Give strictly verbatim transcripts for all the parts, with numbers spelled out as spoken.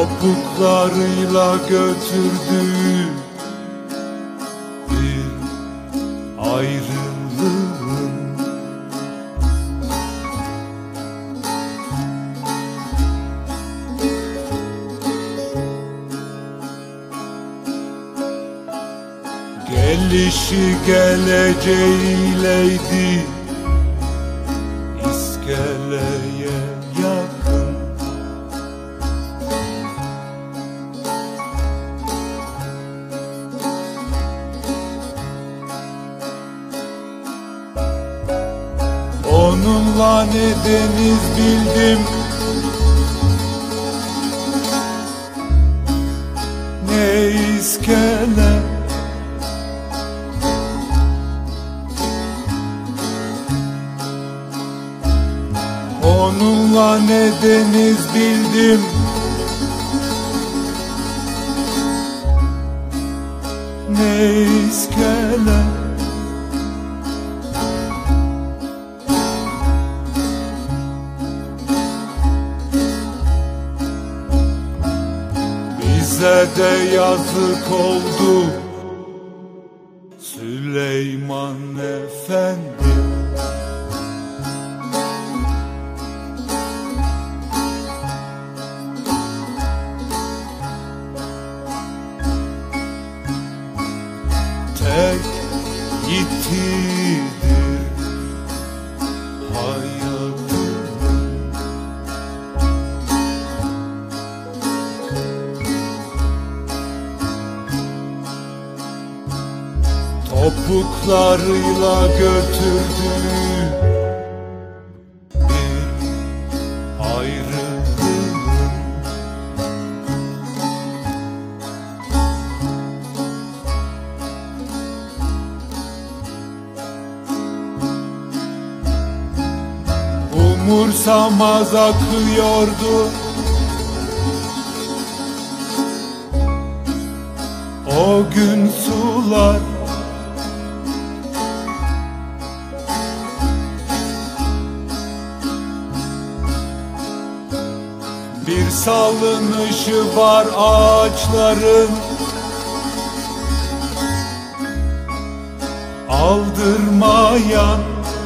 topuklarıyla götürdü bir ayrılığın. Gelişi geleceğiyleydi iskeleye yakın. Onunla ne deniz bildim, ne iskele. Onunla ne deniz bildim, ne iskele. Bize de yazık oldu Süleyman Efendi. Tek yitidir hayatımın. Topuklarıyla götürdü bir ayrılığın. Umursamaz akıyordu o gün sular. Bir salınışı var ağaçların, aldırmayan.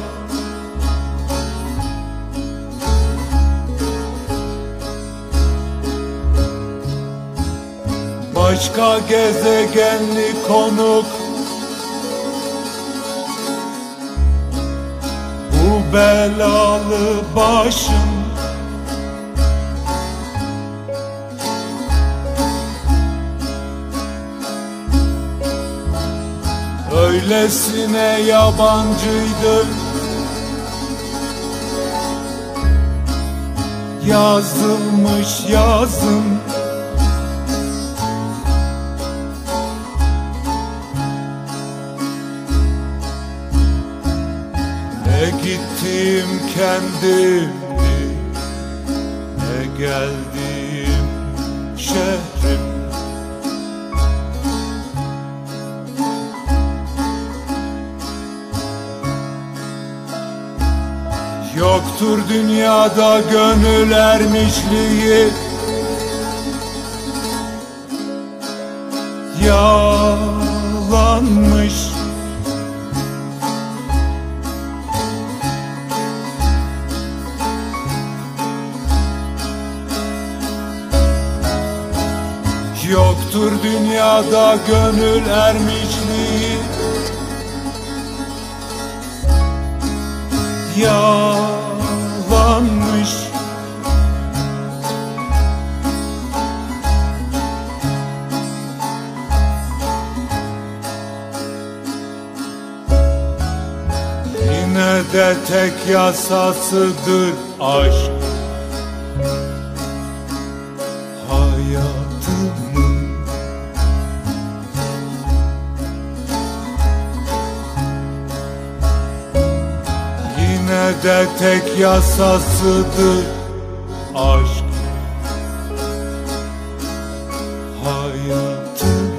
Başka gezegenli konuk bu belalı başım. Öylesine yabancıydı yazılmış yazım. Ne gittim kendimi, ne geldim şehrim. Yoktur dünyada gönül ermişliği, yalanmış. Yoktur dünyada gönül ermişliği, yalanmış. Yine de tek yasasıdır aşk hayatımın. Yine de tek yasasıdır aşk hayatımın.